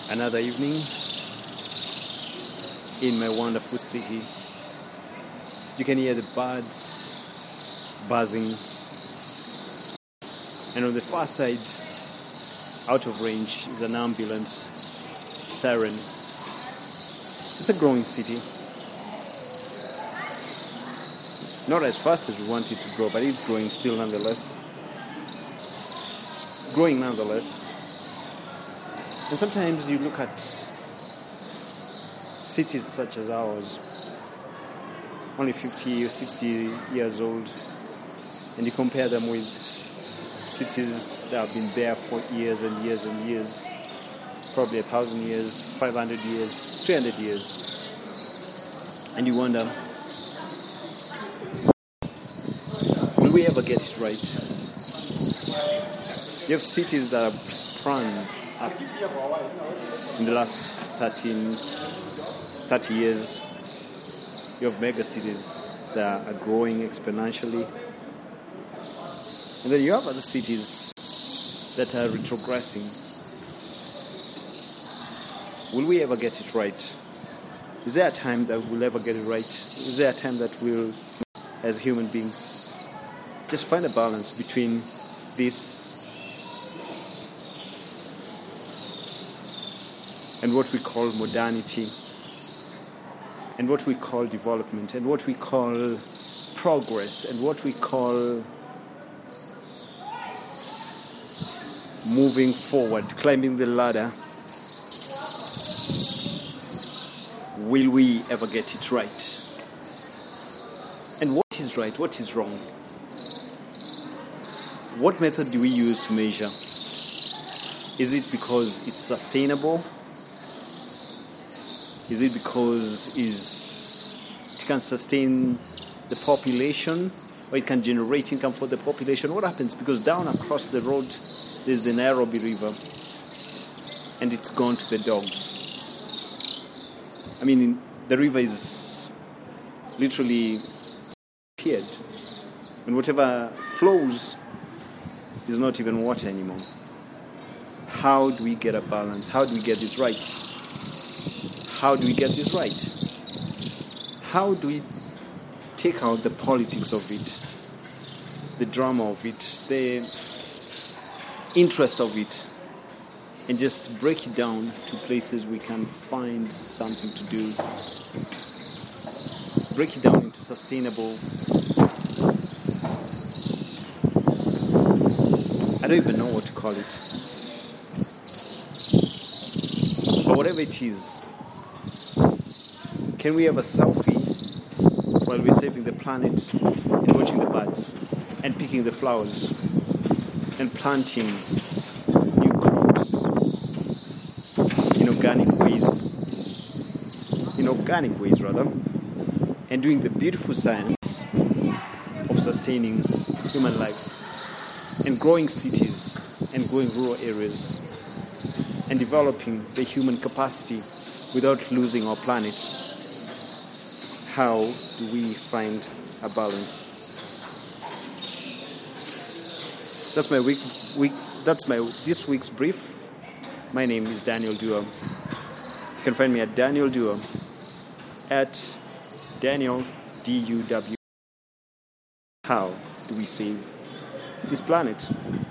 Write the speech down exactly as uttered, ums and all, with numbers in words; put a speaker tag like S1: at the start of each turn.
S1: Another evening in my wonderful city. You can hear the birds buzzing, and on the far side, out of range, is an ambulance siren. It's a growing city. Not as fast as we want it to grow, but it's growing still nonetheless. It's growing nonetheless. And sometimes you look at cities such as ours, only fifty or sixty years old, and you compare them with cities that have been there for years and years and years, probably a thousand years, five hundred years, three hundred years, and you wonder, will we ever get it right? You have cities that have sprung up in the last thirteen, thirty years. You have mega cities that are growing exponentially. And then you have other cities that are retrogressing. Will we ever get it right? Is there a time that we'll ever get it right? Is there a time that we'll, as human beings, just find a balance between this and what we call modernity, and what we call development, and what we call progress, and what we call moving forward, climbing the ladder? Will we ever get it right? And what is right? What is wrong? What method do we use to measure? Is it because it's sustainable? Is it because is it can sustain the population, or it can generate income for the population? What happens? Because down across the road there's the Nairobi River, and it's gone to the dogs. I mean, the river is literally appeared, and whatever flows is not even water anymore. How do we get a balance? How do we get this right? How do we get this right? How do we take out the politics of it, the drama of it, the interest of it, and just break it down to places we can find something to do? Break it down into sustainable. I don't even know what to call it. But whatever it is, can we have a selfie while we're saving the planet and watching the birds and picking the flowers and planting new crops in organic ways, in organic ways rather, and doing the beautiful science of sustaining human life and growing cities and growing rural areas and developing the human capacity without losing our planet? How do we find a balance? That's my week. Week. That's my this week's brief. My name is Daniel Duo. You can find me at Daniel Duo at Daniel D U W. How do we save this planet?